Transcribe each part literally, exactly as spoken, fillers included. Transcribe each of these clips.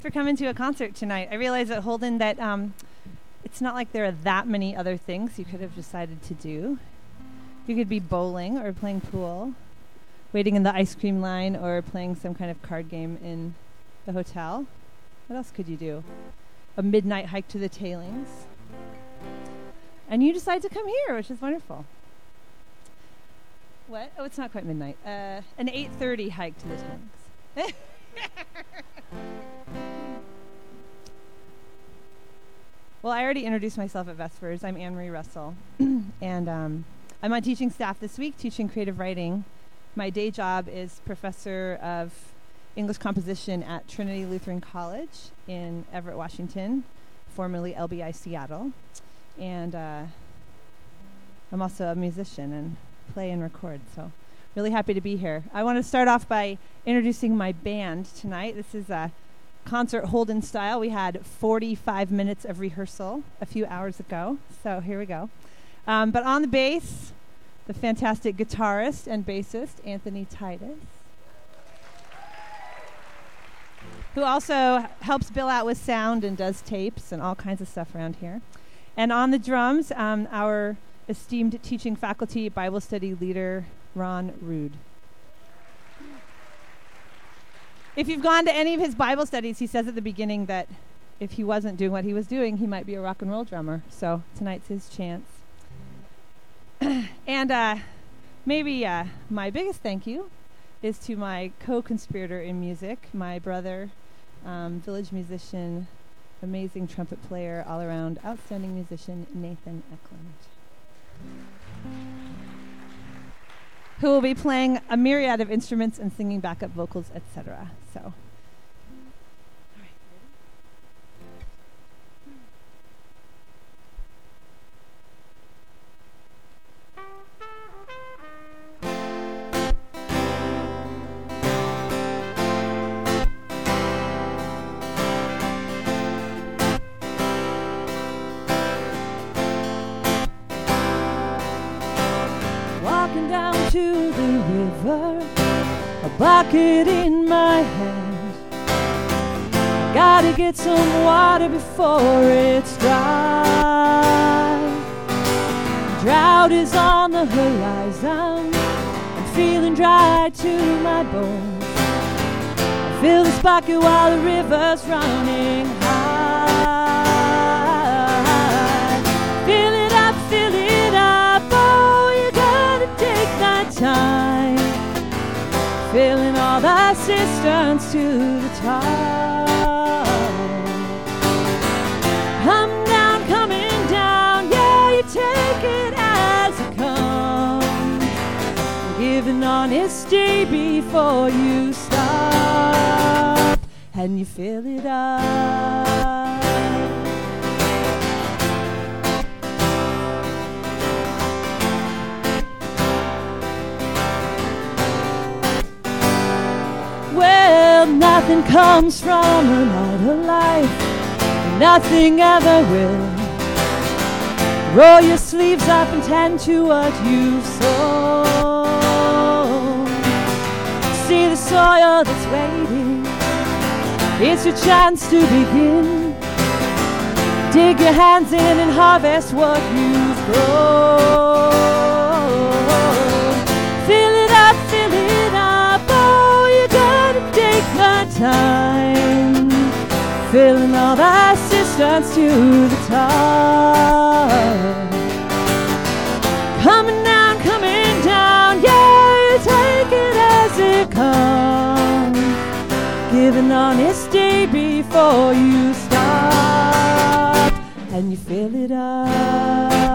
For coming to a concert tonight. I realize at Holden that um, it's not like there are that many other things you could have decided to do. You could be bowling or playing pool, waiting in the ice cream line, or playing some kind of card game in the hotel. What else could you do? A midnight hike to the tailings. And you decide to come here, which is wonderful. What? Oh, it's not quite midnight. Uh, an eight thirty hike to the tailings. Well, I already introduced myself at Vespers. I'm Anne Marie Russell, and um, I'm on teaching staff this week, teaching creative writing. My day job is professor of English composition at Trinity Lutheran College in Everett, Washington, formerly L B I Seattle. And uh, I'm also a musician and play and record, so really happy to be here. I want to start off by introducing my band tonight. This is a concert Holden style. We had forty-five minutes of rehearsal a few hours ago, so here we go. Um, but on the bass, the fantastic guitarist and bassist, Anthony Titus, who also helps Bill out with sound and does tapes and all kinds of stuff around here. And on the drums, um, our esteemed teaching faculty, Bible study leader, Ron Rude. If you've gone to any of his Bible studies, he says at the beginning that if he wasn't doing what he was doing, he might be a rock and roll drummer. So tonight's his chance. And uh, maybe uh, my biggest thank you is to my co-conspirator in music, my brother, um, village musician, amazing trumpet player, all-around outstanding musician, Nathan Eklund, who will be playing a myriad of instruments and singing backup vocals, et cetera. So, all right. Walking down to the river, a bucket in my hand. I gotta get some water before it's dry. Drought is on the horizon, I'm feeling dry to my bones. I fill this bucket while the river's running high. Fill it up, fill it up, oh, you gotta take my time. Filling all the cisterns to the top. Come down, coming down, yeah, you take it as it comes. Give an honesty before you stop, and you fill it up. Well, nothing comes from a lighter life, nothing ever will. Roll your sleeves up and tend to what you've sown. See the soil that's waiting, it's your chance to begin. Dig your hands in and harvest what you've grown. Fill it up, fill it up, oh, you gotta take my time. Filling all the cisterns to the top. Coming down, coming down, yeah, you take it as it comes. Give an honesty before you stop, and you fill it up.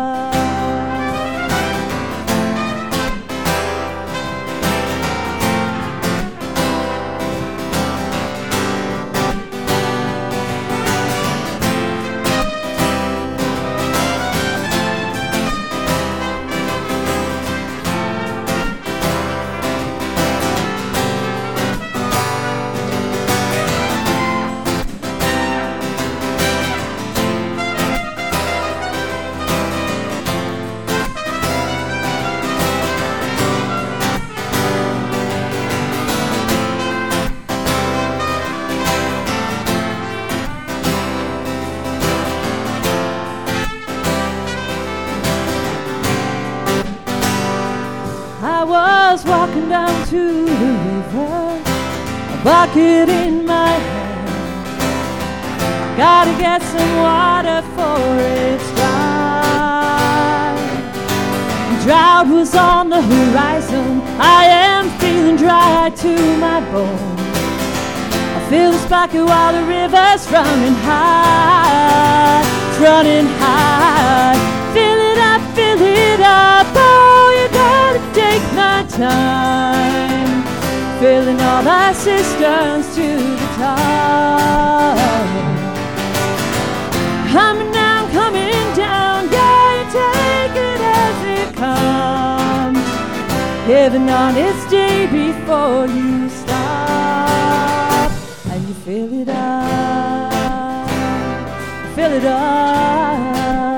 walking down to the river, a bucket in my hand. Gotta get some water for it's dry. Drought was on the horizon. I am feeling dry to my bone. I fill this bucket while the river's running high. It's running high. Fill it up, fill it up. Oh, you gotta take my time. Filling all my cisterns to the top. Coming down, coming down. Yeah, you take it as it comes. Heaven on its day before you stop. And you fill it up. Fill it up.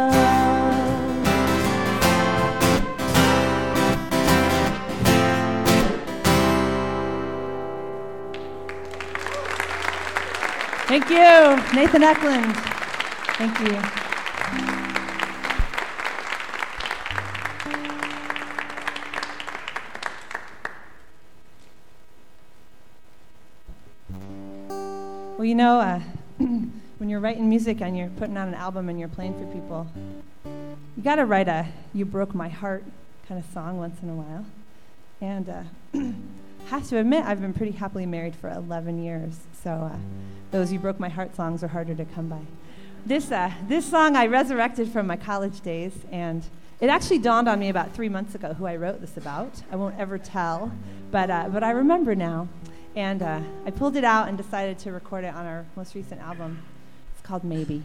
Thank you, Nathan Eklund. Thank you. Well, you know, uh, when you're writing music and you're putting out an album and you're playing for people, you got to write a "You Broke My Heart" kind of song once in a while. And uh, I have to admit, I've been pretty happily married for eleven years, so uh, those "You Broke My Heart" songs are harder to come by. This uh, this song I resurrected from my college days, and it actually dawned on me about three months ago who I wrote this about. I won't ever tell, but uh, but I remember now. And uh, I pulled it out and decided to record it on our most recent album. It's called Maybe.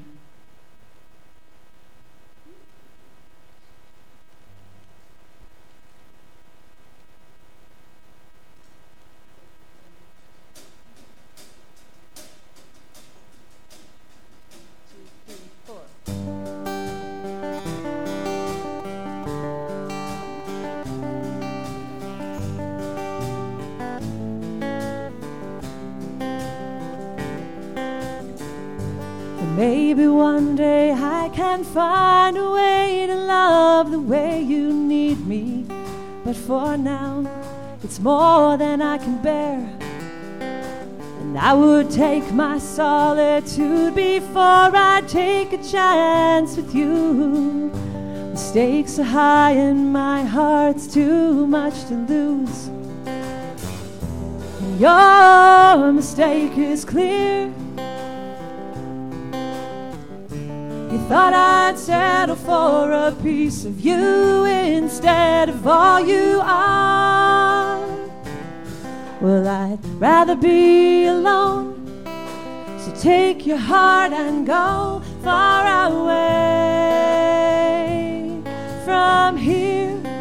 Maybe one day I can find a way to love the way you need me. But for now, it's more than I can bear. And I would take my solitude before I take a chance with you. The stakes are high and my heart's too much to lose. And your mistake is clear. You thought I'd settle for a piece of you instead of all you are. Well, I'd rather be alone. So take your heart and go far away from here.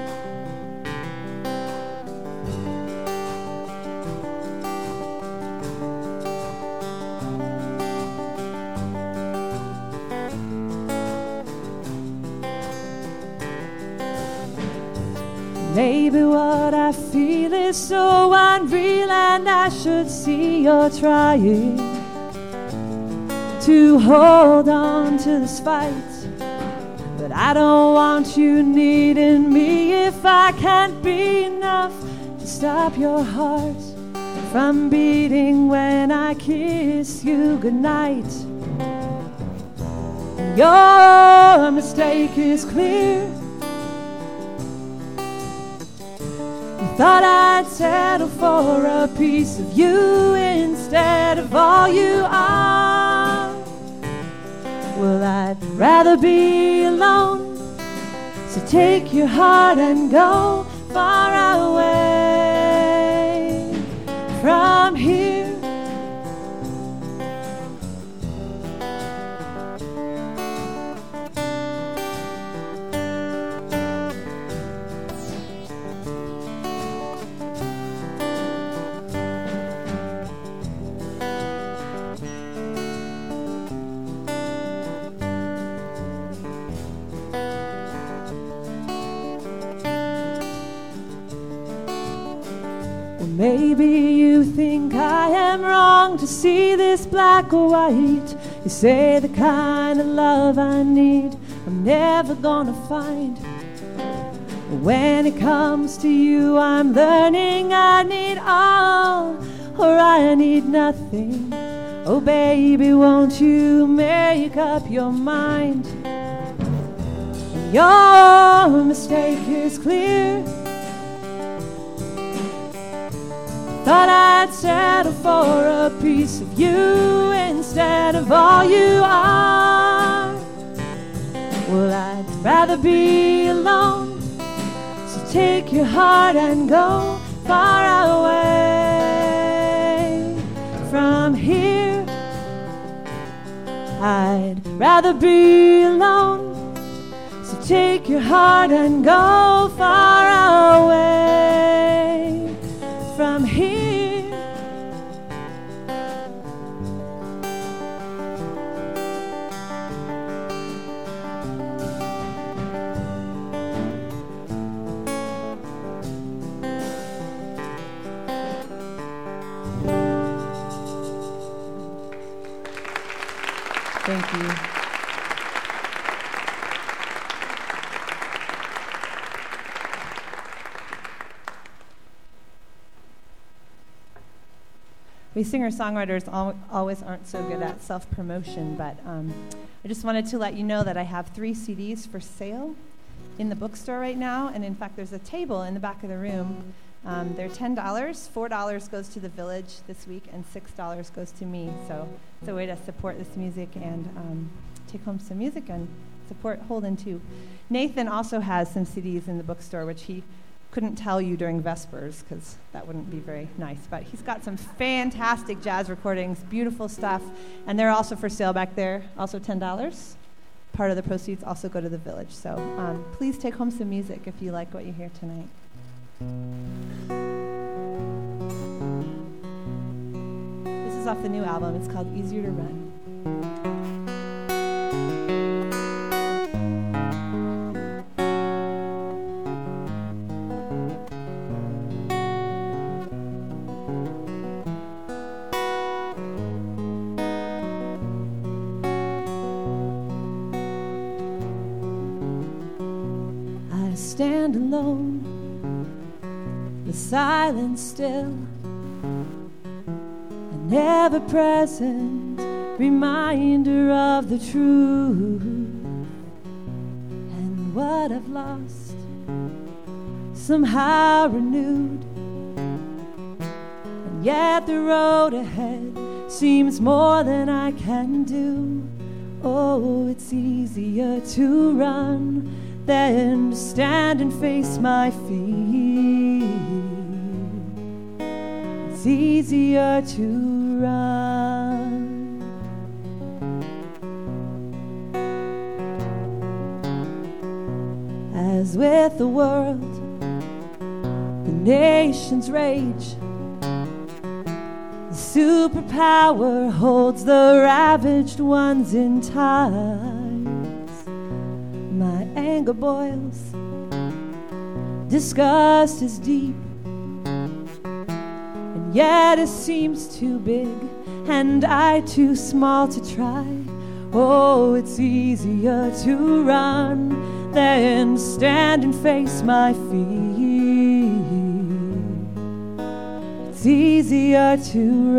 Maybe what I feel is so unreal, and I should see you're trying to hold on to this fight. But I don't want you needing me if I can't be enough to stop your heart from beating when I kiss you goodnight. Your mistake is clear. Thought I'd settle for a piece of you instead of all you are. Well, I'd rather be alone. So take your heart and go far away from here. Maybe you think I am wrong to see this black or white. You say the kind of love I need I'm never gonna find. When it comes to you, I'm learning I need all, or I need nothing. Oh baby, won't you make up your mind? Your mistake is clear. Thought I'd settle for a piece of you instead of all you are. Well, I'd rather be alone, so take your heart and go far away from here. I'd rather be alone, so take your heart and go far away from here. Thank you. We singer-songwriters al- always aren't so good at self-promotion, but um, I just wanted to let you know that I have three C Ds for sale in the bookstore right now, and in fact there's a table in the back of the room. Um, they're ten dollars, four dollars goes to the Village this week, and six dollars goes to me, so it's a way to support this music and um, take home some music and support Holden too. Nathan also has some C Ds in the bookstore, which he couldn't tell you during Vespers, because that wouldn't be very nice, but he's got some fantastic jazz recordings, beautiful stuff, and they're also for sale back there, also ten dollars. Part of the proceeds also go to the Village, so um, please take home some music if you like what you hear tonight. This is off the new album. It's called Easier to Run. I stand alone, the silence still, an ever-present reminder of the truth and what I've lost, somehow renewed. And yet the road ahead seems more than I can do. Oh, it's easier to run than to stand and face my fear. It's easier to run. As with the world, the nations rage, the superpower holds the ravaged ones in ties. My anger boils, disgust is deep, and yet it seems too big, and I too small to try. Oh, it's easier to run than stand and face my fear. It's easier to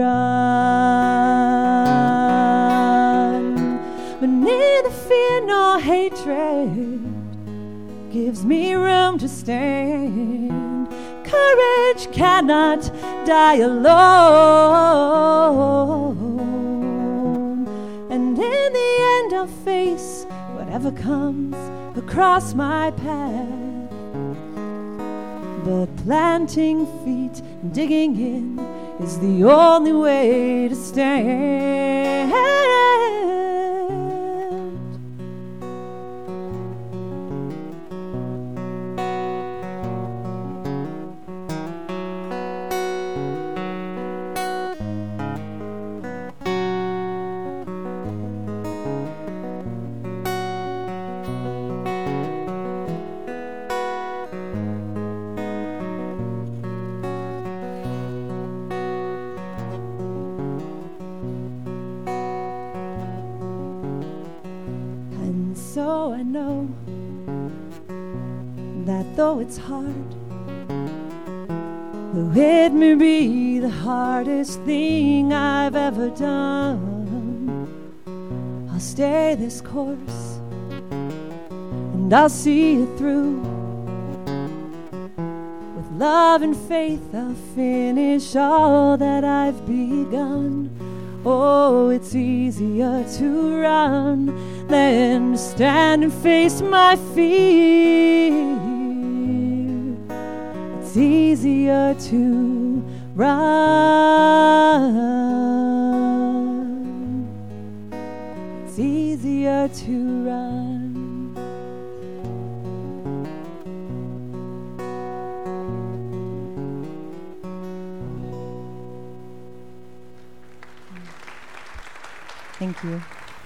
run, but neither fear nor hatred gives me room to stand. Courage cannot die alone, and in the end I'll face whatever comes across my path. But planting feet and digging in is the only way to stand. that though it's hard, though it may be the hardest thing I've ever done, I'll stay this course and I'll see it through. With love and faith I'll finish all that I've begun. Oh, it's easier to run than to stand and face my fear. It's easier to run. It's easier to run. Thank you.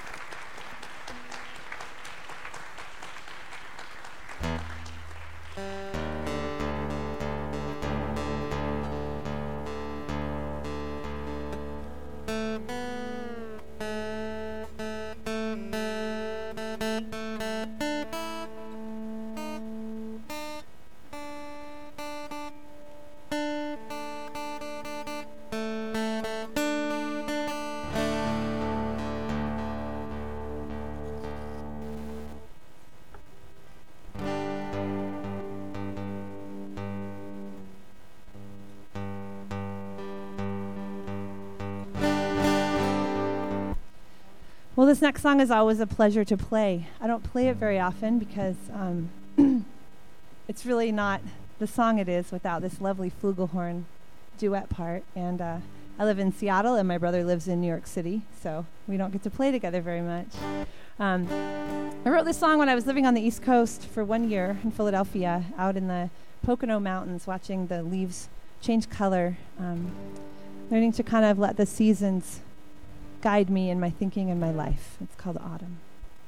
Well, this next song is always a pleasure to play. I don't play it very often because um, it's really not the song it is without this lovely flugelhorn duet part. And uh, I live in Seattle and my brother lives in New York City, so we don't get to play together very much. Um, I wrote this song when I was living on the East Coast for one year in Philadelphia, out in the Pocono Mountains, watching the leaves change color, um, learning to kind of let the seasons guide me in my thinking and my life. It's called Autumn.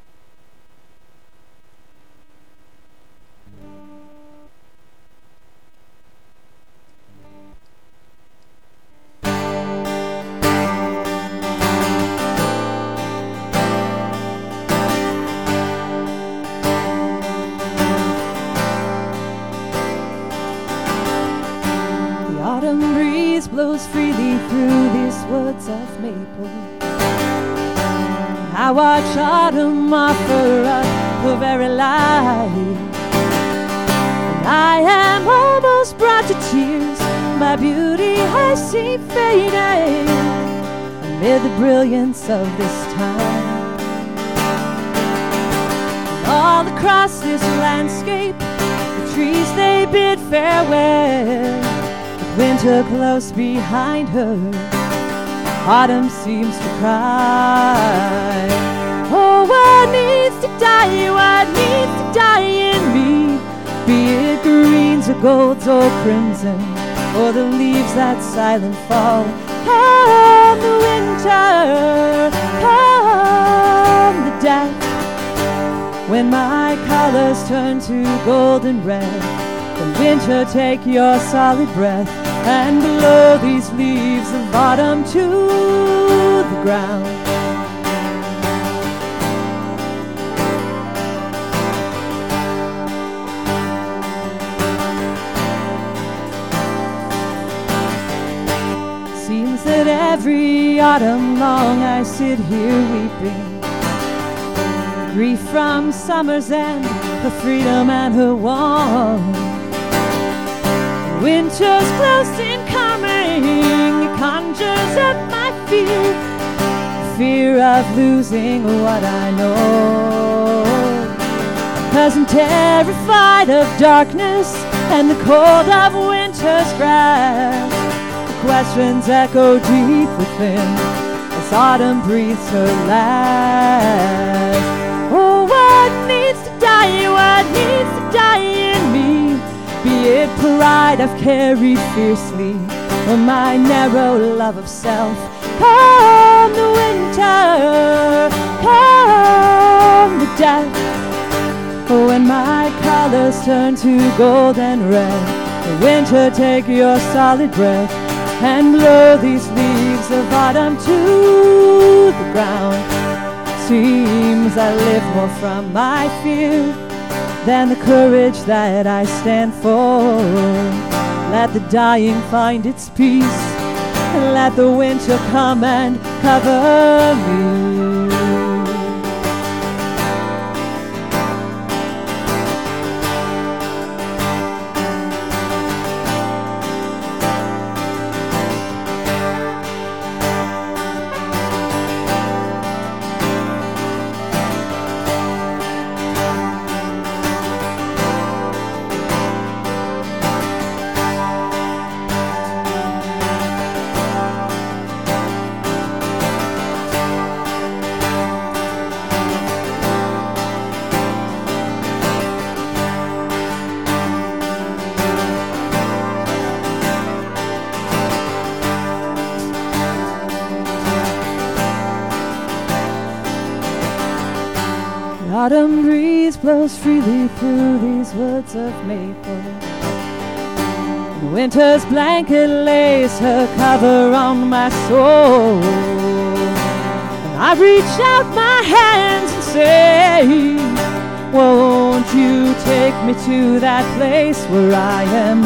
The autumn breeze blows freely through these woods of maple. I watch autumn offer up her very light, and I am almost brought to tears. My beauty I see fading amid the brilliance of this time. And all across this landscape, the trees they bid farewell, with winter close behind her. Autumn seems to cry. Oh, what needs to die, what needs to die in me? Be it greens or golds or crimson, or the leaves that silent fall. Come the winter, come the death, when my colors turn to golden red. Then winter, take your solid breath and blow these leaves of autumn to the ground. Seems that every autumn long I sit here weeping, grief from summer's end, her freedom and her warmth. Winter's close in coming, it conjures up my fear, fear of losing what I know. 'Cause I'm terrified of darkness and the cold of winter's grasp. The questions echo deep within as autumn breathes her last. Oh, what needs to die, what needs to die in me? Be it pride I've carried fiercely, or my narrow love of self. Come the winter, come the death, when my colors turn to gold and red. The winter, take your solid breath and blow these leaves of autumn to the ground. Seems I live more from my fear than the courage that I stand for. Let the dying find its peace, and let the winter come and cover me. Autumn breeze blows freely through these woods of maple, and winter's blanket lays her cover on my soul. And I reach out my hands and say, won't you take me to that place where I am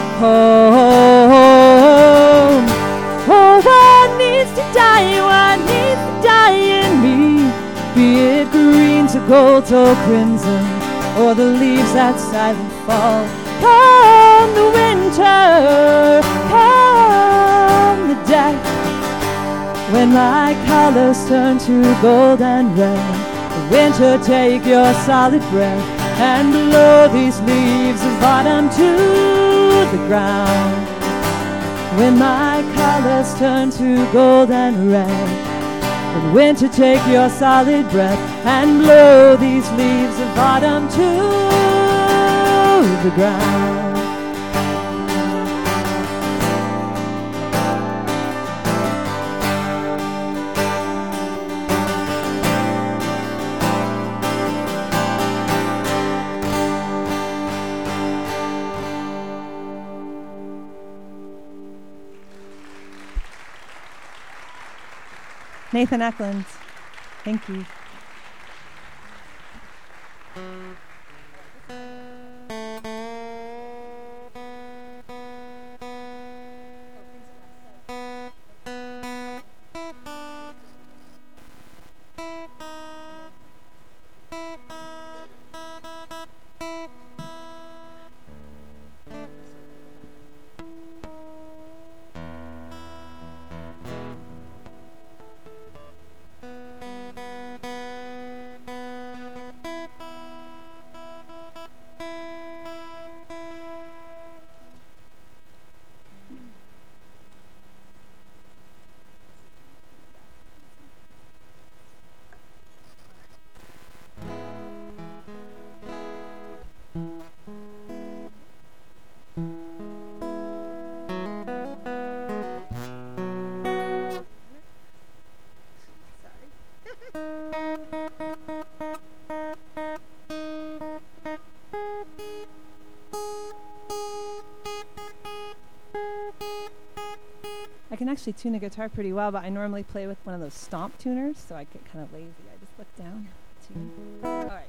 home? Oh, what needs to die, what needs to die in me? Be it greens or golds or crimson, or the leaves that silent fall. Come the winter, come the death, when my colors turn to gold and red. The winter, take your solid breath and blow these leaves of autumn to the ground. When my colors turn to gold and red, and winter, take your solid breath and blow these leaves of autumn to the ground. Nathan Eklund, thank you. I can actually tune a guitar pretty well, but I normally play with one of those stomp tuners, so I get kind of lazy. I just look down, tune. All right.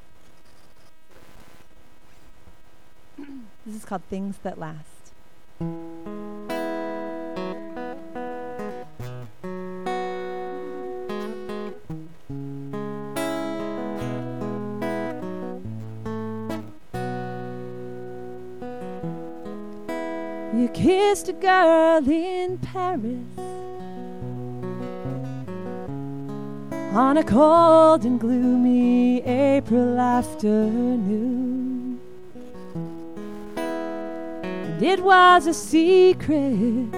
This is called Things That Last. You kissed a girl in Paris on a cold and gloomy April afternoon, and it was a secret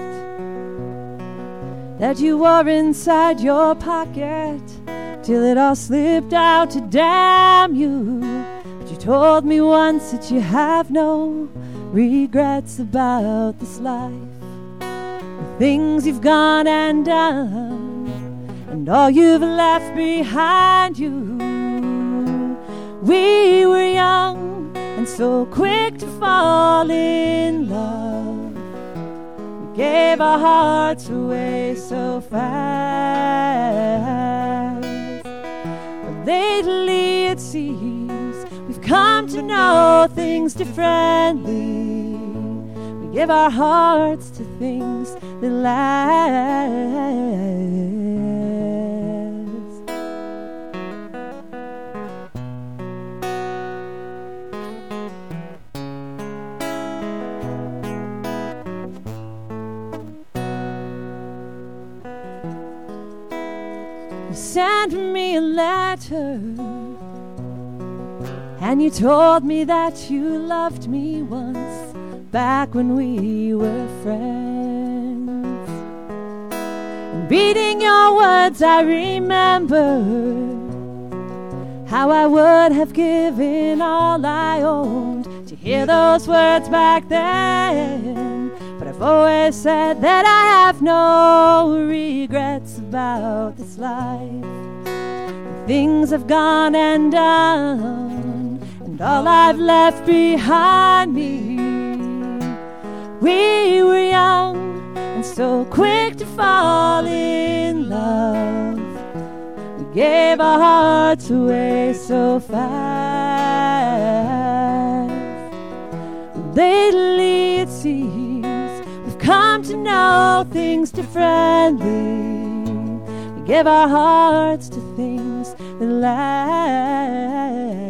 that you wore inside your pocket till it all slipped out to damn you. But you told me once that you have no regrets about this life, the things you've gone and done, and all you've left behind you. We were young and so quick to fall in love. We gave our hearts away so fast. But lately it seems we've come to know things differently. We give our hearts to things that last. You sent me a letter, and you told me that you loved me once, back when we were friends. And reading your words, I remember how I would have given all I owned to hear those words back then. But I've always said that I have no regrets about this life. The things have gone and done, and all I've left behind me. We were young and so quick to fall in love. We gave our hearts away so fast. Lately it seems we've come to know things differently. We give our hearts to things that last.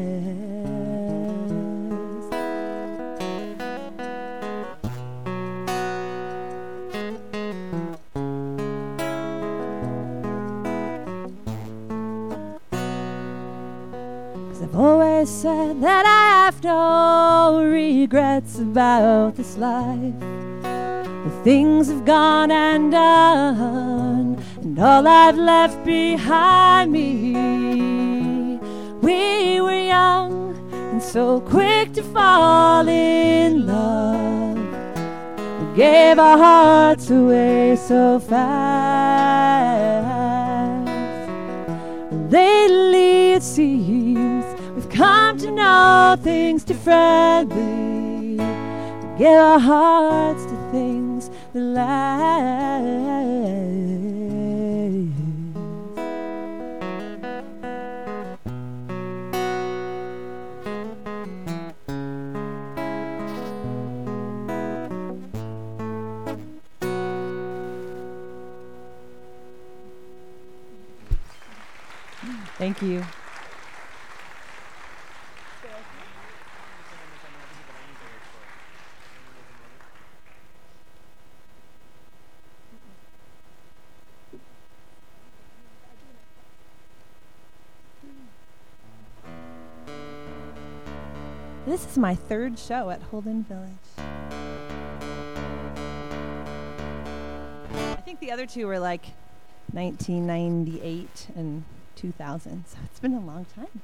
'Cause I've always said that I have no regrets about this life. The things have gone and done, and all I've left behind me. We were young and so quick to fall in love. We gave our hearts away so fast. Lately it seems we've come to know things differently. We give our hearts to things that last. Thank you. This is my third show at Holden Village. I think the other two were like nineteen ninety-eight and two thousand, so it's been a long time.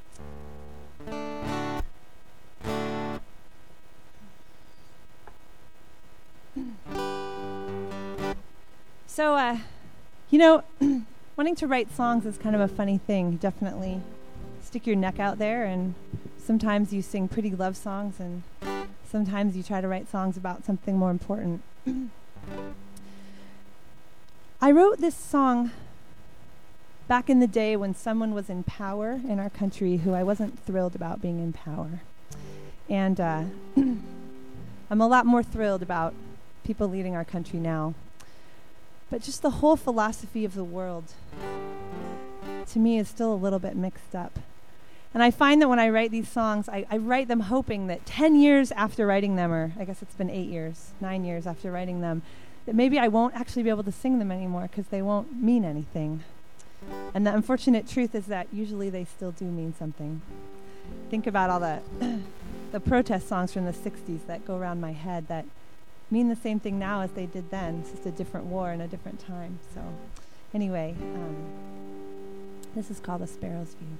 So, uh, you know, wanting to write songs is kind of a funny thing. You definitely stick your neck out there, and sometimes you sing pretty love songs, and sometimes you try to write songs about something more important. I wrote this song back in the day when someone was in power in our country who I wasn't thrilled about being in power. And uh, I'm a lot more thrilled about people leading our country now. But just the whole philosophy of the world, to me, is still a little bit mixed up. And I find that when I write these songs, I, I write them hoping that ten years after writing them, or I guess it's been eight years, nine years after writing them, that maybe I won't actually be able to sing them anymore because they won't mean anything. And the unfortunate truth is that usually they still do mean something. Think about all the the protest songs from the sixties that go around my head that mean the same thing now as they did then. It's just a different war and a different time. So anyway, um, this is called A Sparrow's View.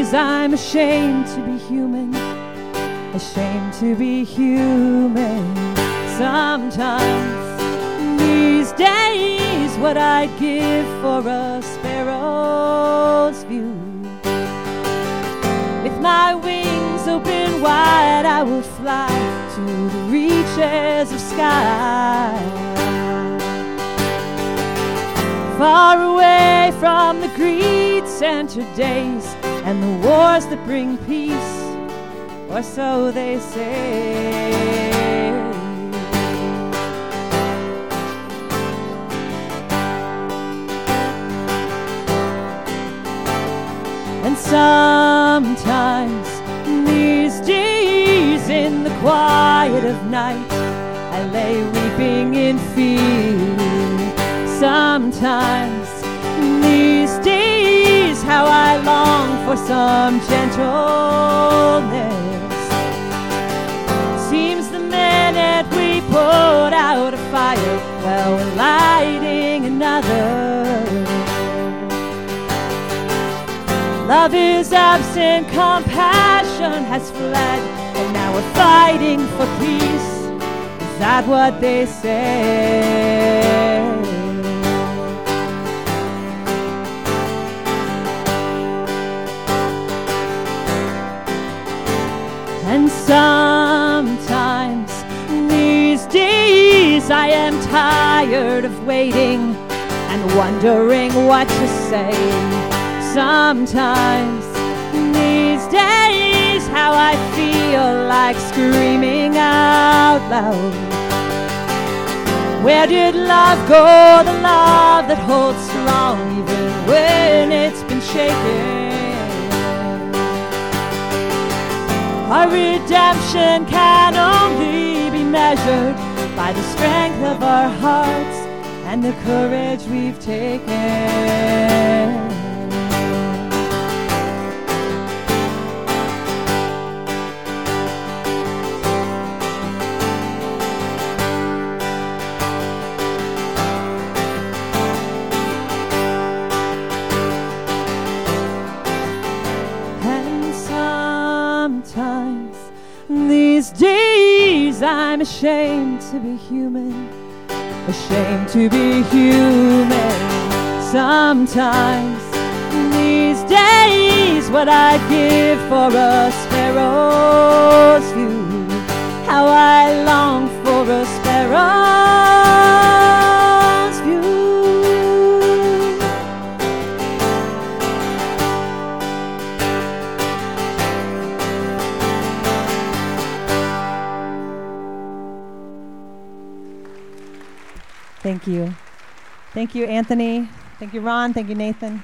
days I'm ashamed to be human, ashamed to be human. Sometimes these days what I'd give for a sparrow's view. With my wings open wide, I would fly to the reaches of sky, far away from the greed-centered days and the wars that bring peace, or so they say. And sometimes these days in the quiet of night, I lay weeping in fear. Sometimes these days how I long for some gentleness. Seems the minute we put out a fire, well, we're lighting another. Love is absent, compassion has fled, and now we're fighting for peace. Is that what they say? And sometimes these days I am tired of waiting and wondering what to say. Sometimes these days how I feel like screaming out loud. Where did love go, the love that holds strong even when it's been shaken? Our redemption can only be measured by the strength of our hearts and the courage we've taken. These days I'm ashamed to be human, ashamed to be human. Sometimes these days what I'd give for a sparrow's view, how I long for a sparrow's view. Thank you. Thank you, Anthony. Thank you, Ron. Thank you, Nathan.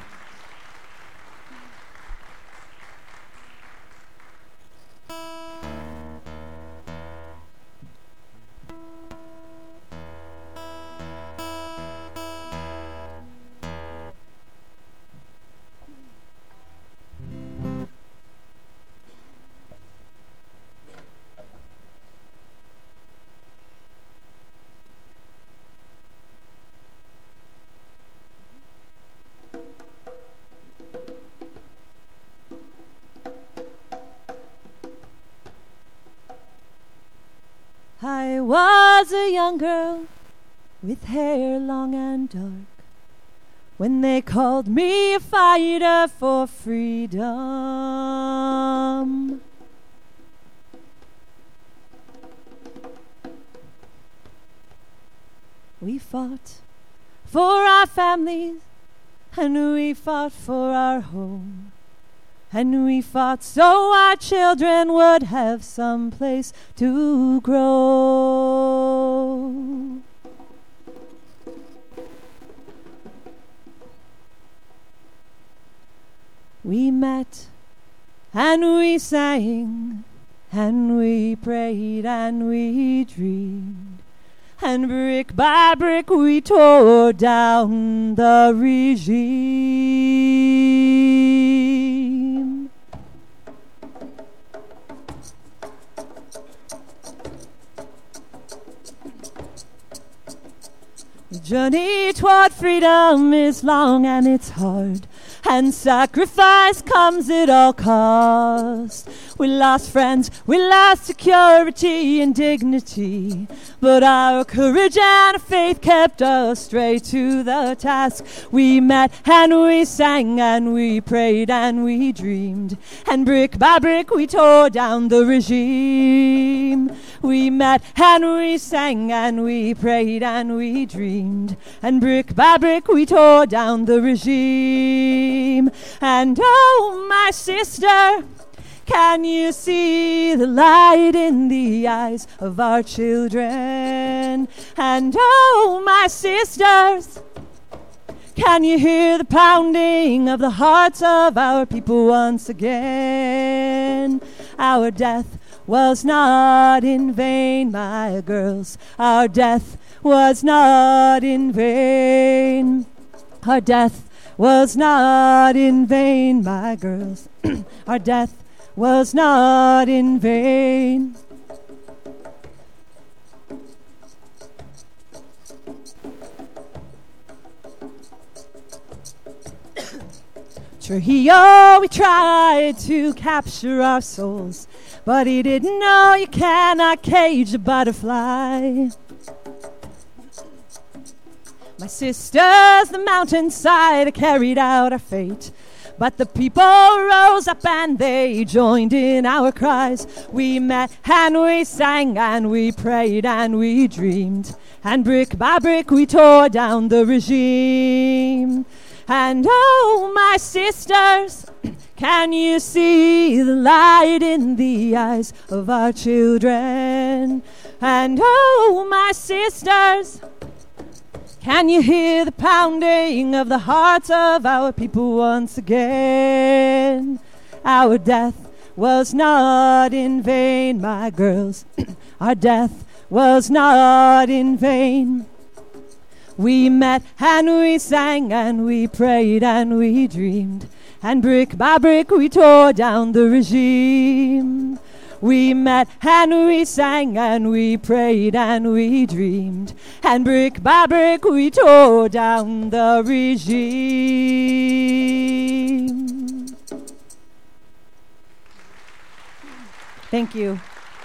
I was a young girl with hair long and dark when they called me a fighter for freedom. We fought for our families, and we fought for our home. And we fought so our children would have some place to grow. We met and we sang and we prayed and we dreamed, and brick by brick we tore down the regime. The journey toward freedom is long and it's hard, and sacrifice comes at all cost. We lost friends, we lost security and dignity, but our courage and our faith kept us straight to the task. We met and we sang and we prayed and we dreamed, and brick by brick we tore down the regime. We met and we sang and we prayed and we dreamed, and brick by brick we tore down the regime. And oh, my sister, can you see the light in the eyes of our children? And oh, my sisters, can you hear the pounding of the hearts of our people once again? Our death was not in vain, my girls. Our death was not in vain. Our death was not in vain, my girls. Our death was not in vain. Trujillo, we tried to capture our souls, but he didn't know you cannot cage a butterfly. My sisters, the mountainside carried out our fate, but the people rose up and they joined in our cries. We met and we sang and we prayed and we dreamed, and brick by brick we tore down the regime. And oh, my sisters, can you see the light in the eyes of our children? And oh, my sisters, can you hear the pounding of the hearts of our people once again? Our death was not in vain, my girls. Our death was not in vain. We met and we sang and we prayed and we dreamed, and brick by brick we tore down the regime. We met and we sang and we prayed and we dreamed, and brick by brick we tore down the regime. Thank you.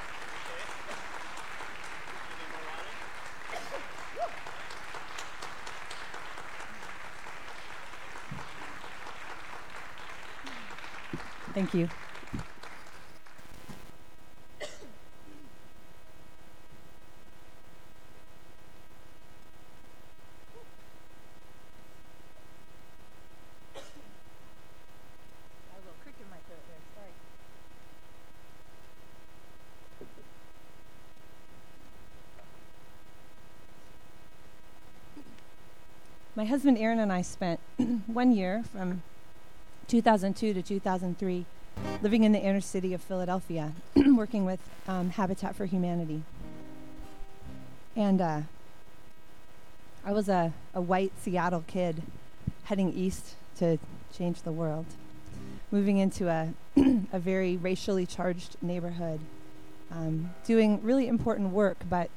Thank you. My husband Aaron and I spent one year from two thousand two to two thousand three living in the inner city of Philadelphia, working with um, Habitat for Humanity. And uh, I was a, a white Seattle kid heading east to change the world, moving into a, a very racially charged neighborhood, um, doing really important work, but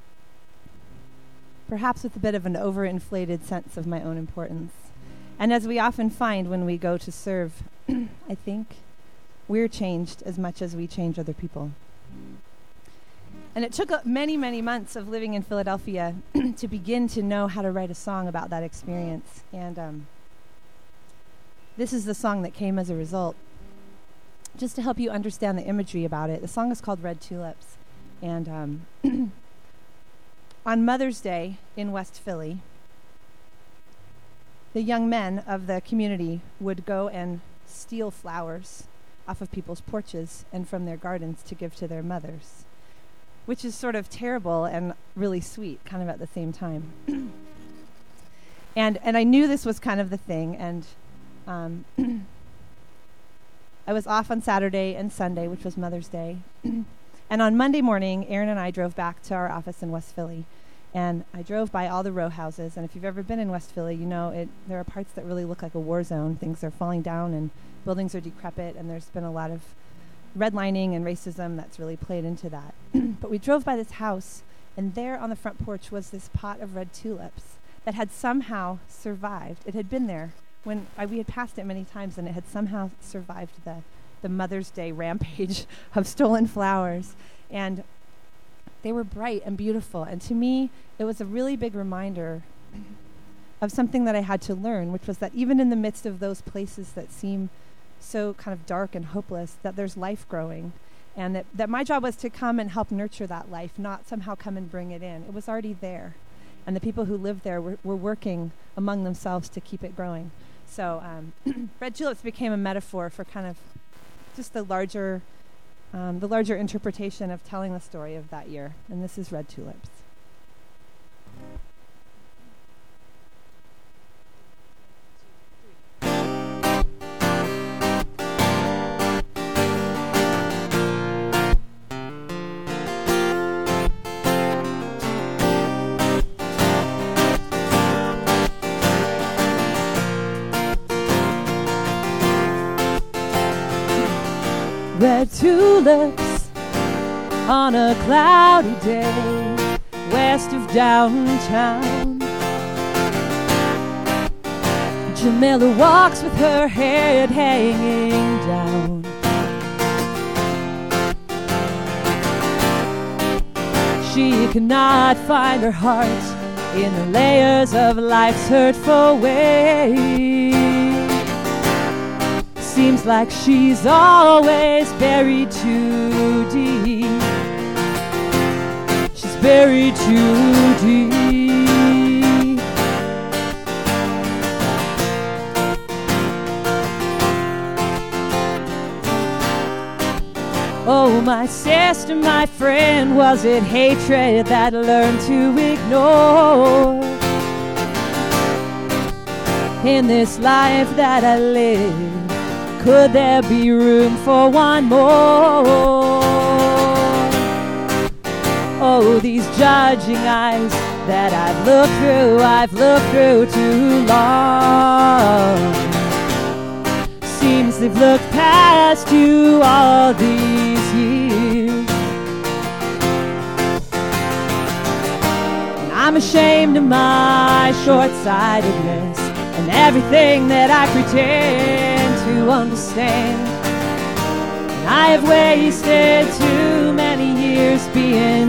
perhaps with a bit of an overinflated sense of my own importance. And as we often find when we go to serve, I think we're changed as much as we change other people. And it took uh, many, many months of living in Philadelphia to begin to know how to write a song about that experience. And um, this is the song that came as a result. Just to help you understand the imagery about it, the song is called Red Tulips. And um, on Mother's Day in West Philly, the young men of the community would go and steal flowers off of people's porches and from their gardens to give to their mothers, which is sort of terrible and really sweet, kind of at the same time. and and I knew this was kind of the thing, and um, I was off on Saturday and Sunday, which was Mother's Day. And on Monday morning, Aaron and I drove back to our office in West Philly. And I drove by all the row houses, and if you've ever been in West Philly, you know it. There are parts that really look like a war zone. Things are falling down, and buildings are decrepit, and there's been a lot of redlining and racism that's really played into that. But we drove by this house, and there on the front porch was this pot of red tulips that had somehow survived. It had been there when I, we had passed it many times, and it had somehow survived the, the Mother's Day rampage of stolen flowers. And they were bright and beautiful. And to me, it was a really big reminder of something that I had to learn, which was that even in the midst of those places that seem so kind of dark and hopeless, that there's life growing. And that, that my job was to come and help nurture that life, not somehow come and bring it in. It was already there. And the people who lived there were, were working among themselves to keep it growing. So um, red tulips became a metaphor for kind of just the larger, um, the larger interpretation of telling the story of that year. And this is red tulips. Red tulips on a cloudy day west of downtown. Jamila walks with her head hanging down. She cannot find her heart in the layers of life's hurtful way. Seems like she's always buried too deep. She's buried too deep. Oh, my sister, my friend, was it hatred that I learned to ignore? In this life that I live, could there be room for one more? Oh, these judging eyes that I've looked through, I've looked through too long. Seems they've looked past you all these years. And I'm ashamed of my short-sightedness and everything that I pretend to understand. And I have wasted too many years being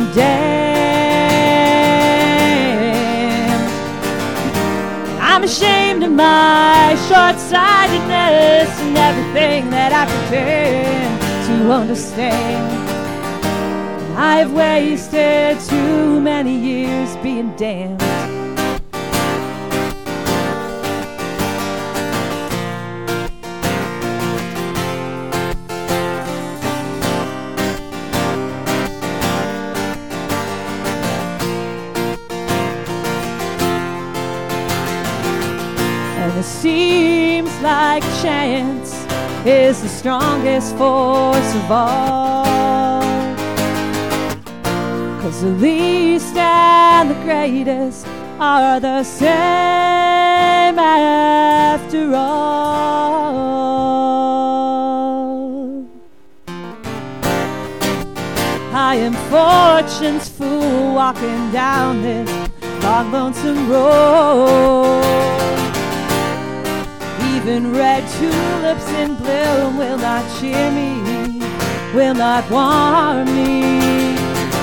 damned. I'm ashamed of my short-sightedness and everything that I pretend to understand. And I have wasted too many years being damned. It seems like chance is the strongest force of all, 'cause the least and the greatest are the same after all. I am fortune's fool walking down this long lonesome road. Even red tulips in bloom will not cheer me, will not warm me.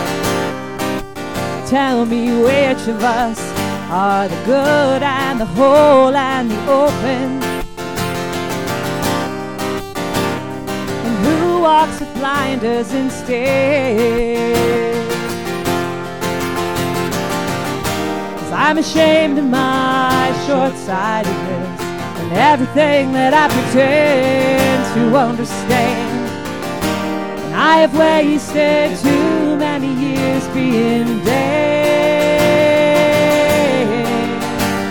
Tell me which of us are the good and the whole and the open, and who walks with blinders instead. 'Cause I'm ashamed of my short-sightedness and everything that I pretend to understand. And I have wasted too many years being damned.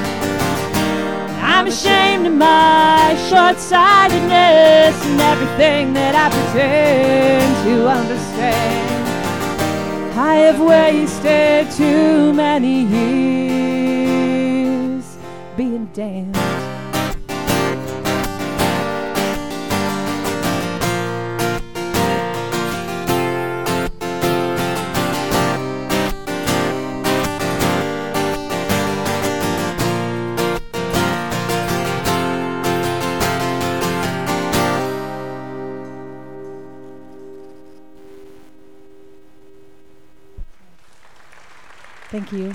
I'm ashamed of my short-sightedness and everything that I pretend to understand. I have wasted too many years being damned. Thank you.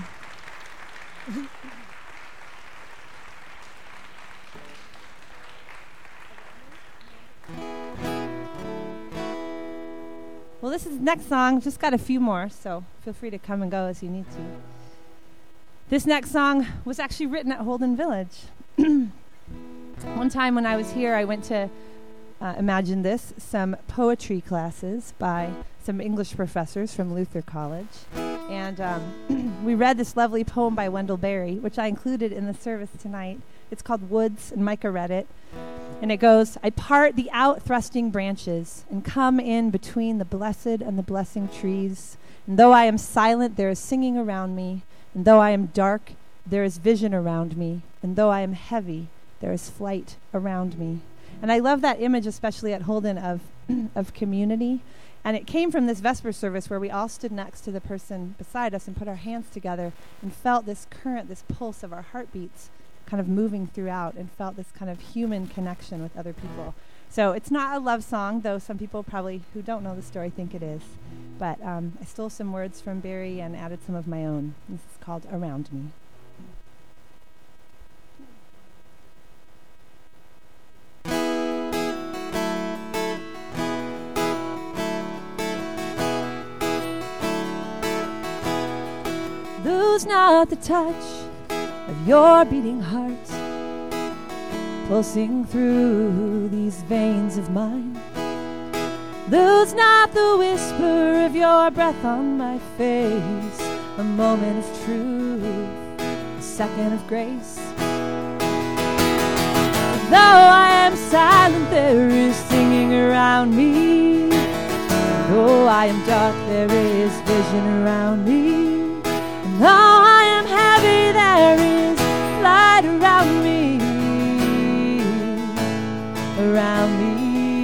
Well, this is next song. Just got a few more, so feel free to come and go as you need to. This next song was actually written at Holden Village. One time when I was here, I went to, uh, imagine this, some poetry classes by some English professors from Luther College. And um, we read this lovely poem by Wendell Berry, which I included in the service tonight. It's called Woods, and Micah read it. And it goes, I part the out-thrusting branches and come in between the blessed and the blessing trees. And though I am silent, there is singing around me. And though I am dark, there is vision around me. And though I am heavy, there is flight around me. And I love that image, especially at Holden, of of community. And it came from this Vesper service where we all stood next to the person beside us and put our hands together and felt this current, this pulse of our heartbeats kind of moving throughout, and felt this kind of human connection with other people. So it's not a love song, though some people probably who don't know the story think it is. But um, I stole some words from Barry and added some of my own. This is called Around Me. Lose not the touch of your beating heart, pulsing through these veins of mine. Lose not the whisper of your breath on my face, a moment of truth, a second of grace. Though I am silent, there is singing around me. Though I am dark, there is vision around me. And though I am heavy, there is light around me, around me.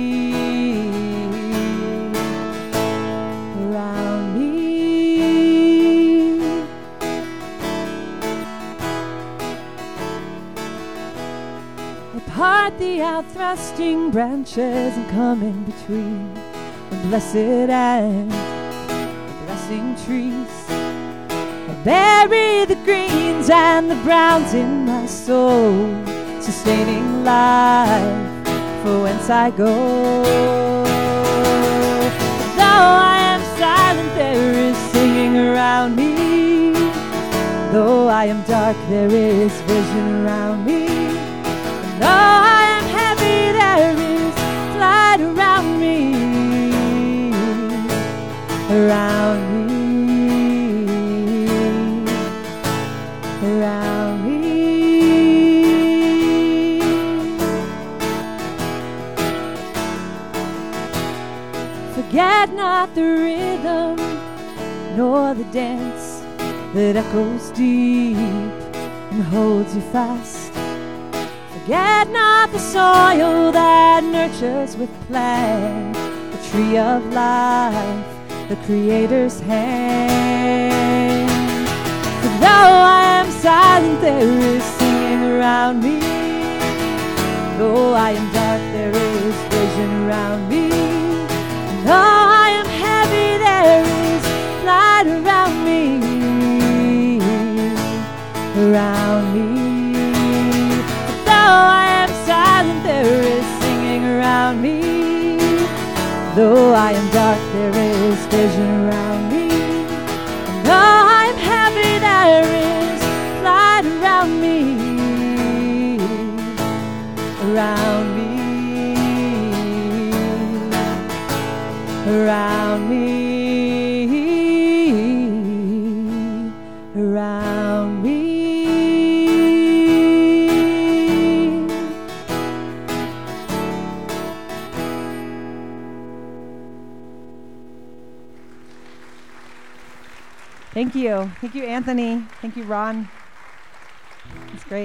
Part the out-thrusting branches and come in between the blessed and the blessing trees. I bury the greens and the browns in my soul, sustaining life for whence I go. Though I am silent, there is singing around me. Though I am dark, there is vision around me. Though I am heavy, there is light around me, around me, around me. Forget not the rhythm, nor the dance that echoes deep and holds you fast. Forget not the soil that nurtures with plant, the tree of life, the Creator's hand. For though I am silent, there is singing around me. Though I am dark, there is vision around me. And though I am heavy, there is light around me, around me. Though I am silent, there is singing around me. Though I am dark, there is vision around me. And though I am heavy, there is light around me, around me, around me, around me. Thank you. Thank you, Anthony. Thank you, Ron. That's great.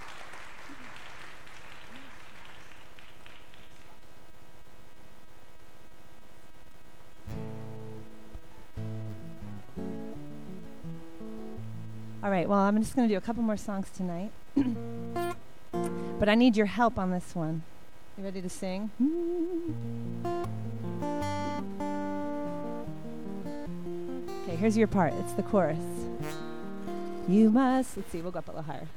All right, well, I'm just going to do a couple more songs tonight. But I need your help on this one. You ready to sing? Okay, here's your part. It's the chorus. You must, let's see, we'll go up a little higher.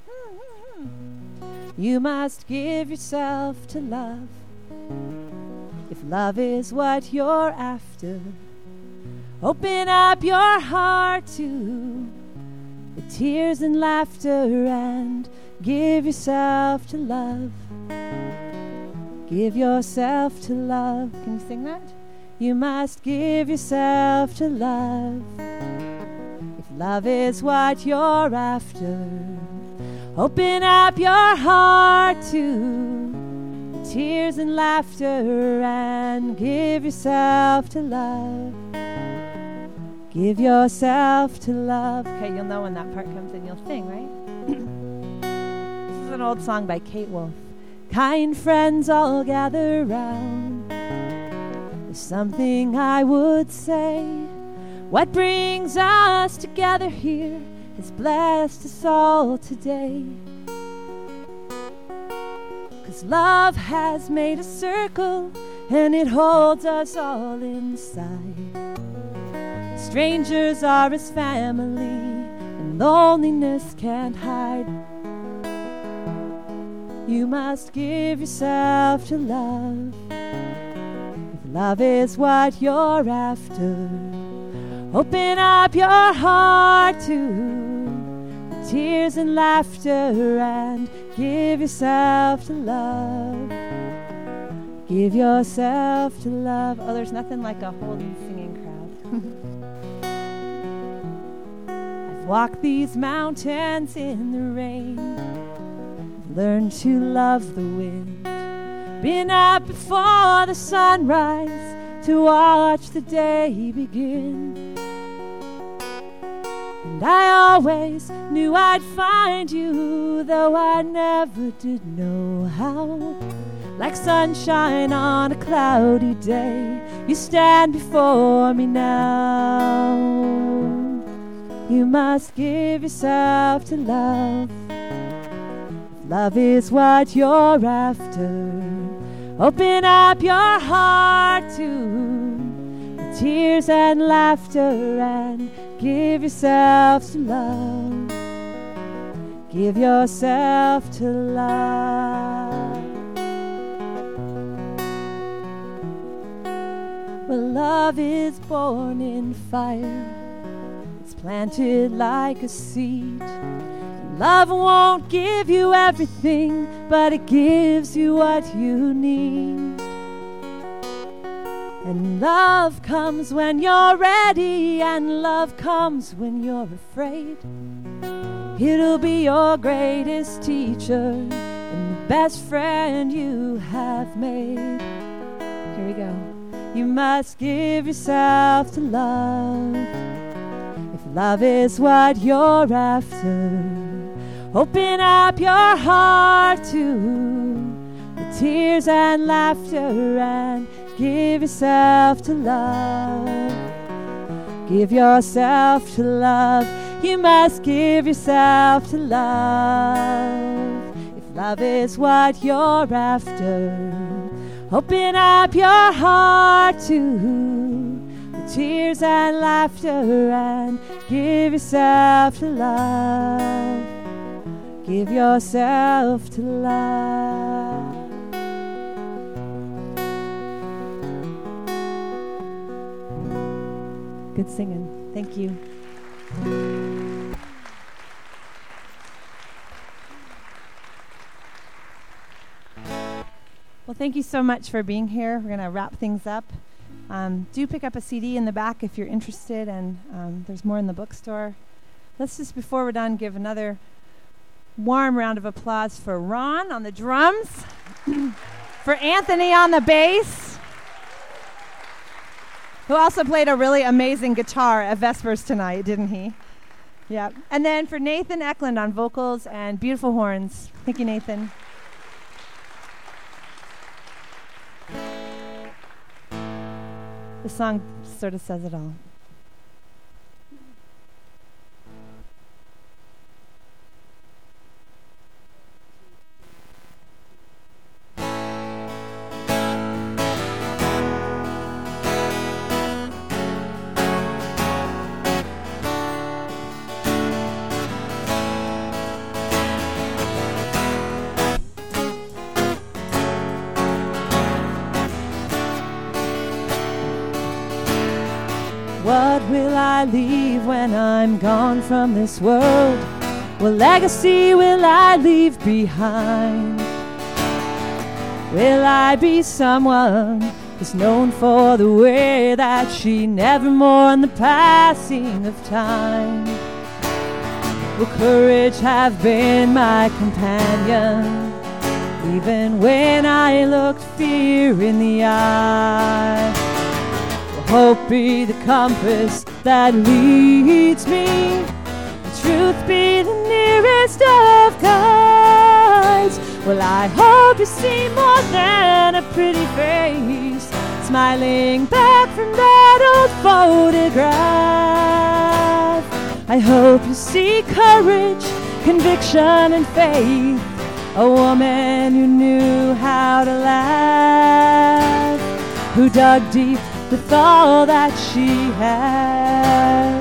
You must give yourself to love. If love is what you're after, open up your heart to the tears and laughter and give yourself to love. Give yourself to love. Can you sing that? You must give yourself to love. If love is what you're after, open up your heart to the tears and laughter and give yourself to love. Give yourself to love. Okay, you'll know when that part comes in, you'll sing, right? This is an old song by Kate Wolf. Kind friends all gather round. There's something I would say. What brings us together here has blessed us all today. 'Cause love has made a circle and it holds us all inside. Strangers are as family and loneliness can't hide. You must give yourself to love. If love is what you're after, open up your heart to the tears and laughter and give yourself to love. Give yourself to love. Oh, there's nothing like a holding singing crowd. I've walked these mountains in the rain, learned to love the wind, been up before the sunrise to watch the day begin. And I always knew I'd find you, though I never did know how. Like sunshine on a cloudy day, you stand before me now. You must give yourself to love. If love is what you're after, open up your heart to the tears and laughter and give yourself to love. Give yourself to love. Well, love is born in fire. It's planted like a seed. Love won't give you everything, but it gives you what you need. And love comes when you're ready, and love comes when you're afraid. It'll be your greatest teacher and the best friend you have made. Here we go. You must give yourself to love. If love is what you're after, open up your heart to the tears and laughter and give yourself to love. Give yourself to love. You must give yourself to love. If love is what you're after, open up your heart to the tears and laughter and give yourself to love. Give yourself to love. Good singing. Thank you. Well, thank you so much for being here. We're going to wrap things up. Um, do pick up a C D in the back if you're interested, and um, there's more in the bookstore. Let's just, before we're done, give another warm round of applause for Ron on the drums, for Anthony on the bass, who also played a really amazing guitar at Vespers tonight, didn't he? Yeah. And then for Nathan Eklund on vocals and beautiful horns. Thank you, Nathan. The song sort of says it all. I leave when I'm gone from this world? What legacy will I leave behind? Will I be someone who's known for the way that she never mourned the passing of time? Will courage have been my companion, even when I looked fear in the eye? Will hope be the compass that leads me? Will truth be the nearest of guides? Will I hope you see more than a pretty face smiling back from that old photograph? I hope you see courage, conviction, and faith, a woman who knew how to laugh, who dug deep with all that she had.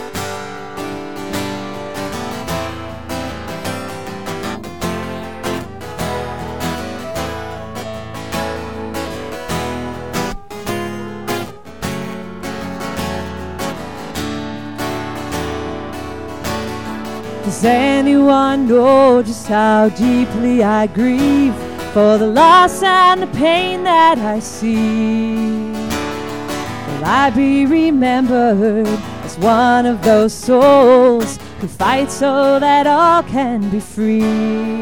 Does anyone know just how deeply I grieve for the loss and the pain that I see? Will I be remembered as one of those souls who fight so that all can be free?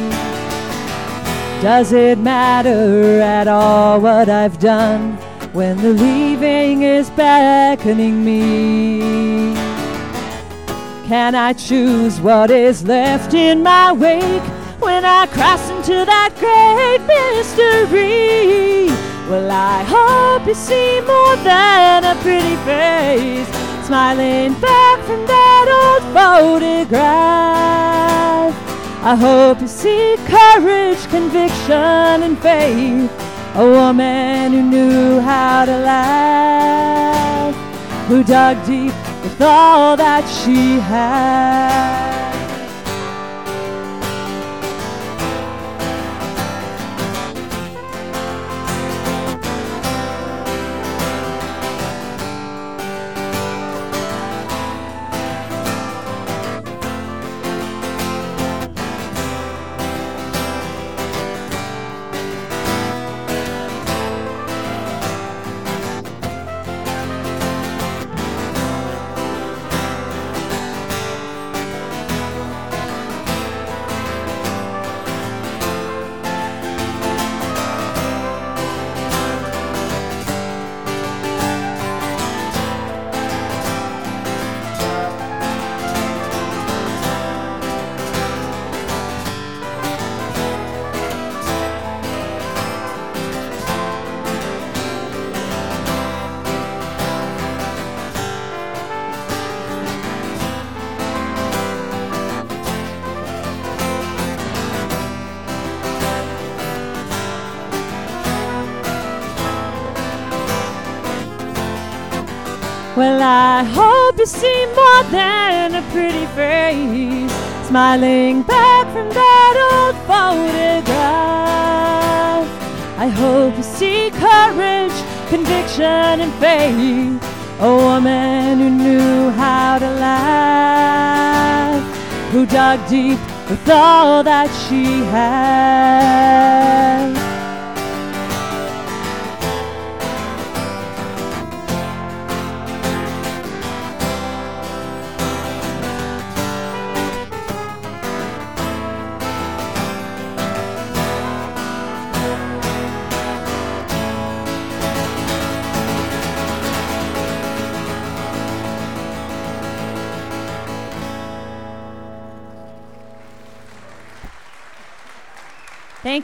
Does it matter at all what I've done when the leaving is beckoning me? Can I choose what is left in my wake when I cross into that great mystery? Well, I hope you see more than a pretty face smiling back from that old photograph. I hope you see courage, conviction, and faith, a woman who knew how to laugh, who dug deep with all that she had. Well, I hope you see more than a pretty face smiling back from that old photograph. I hope you see courage, conviction, and faith, a woman who knew how to laugh, who dug deep with all that she had.